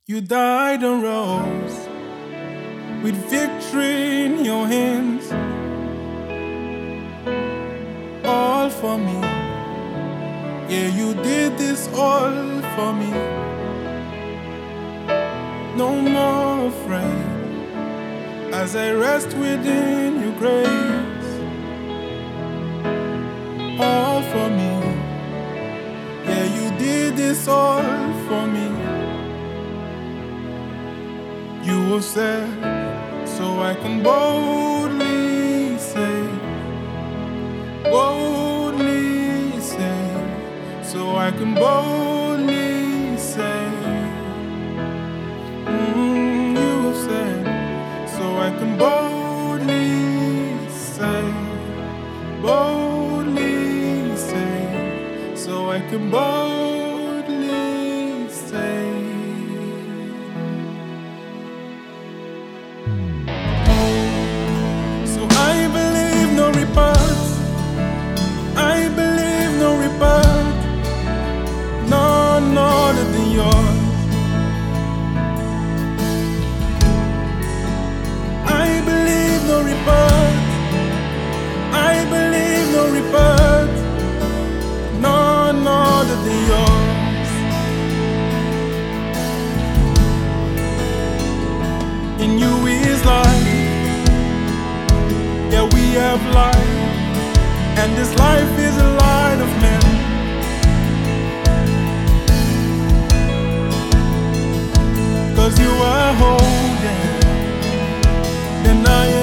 You died and rose with victory in your hands, all for me. Yeah, you did this all for me. No more afraid as I rest within your grace, all for me. Yeah, you did this all for me. You have said, so I can boldly say, so I can boldly say, you have said, so I can boldly say, so I can boldly say. So I believe no report. I believe no report. None other than yours. I believe no report. I believe no report. None other than yours. In you is life. Yeah, we have life, and this life is a light of men. Cause you are holding, then I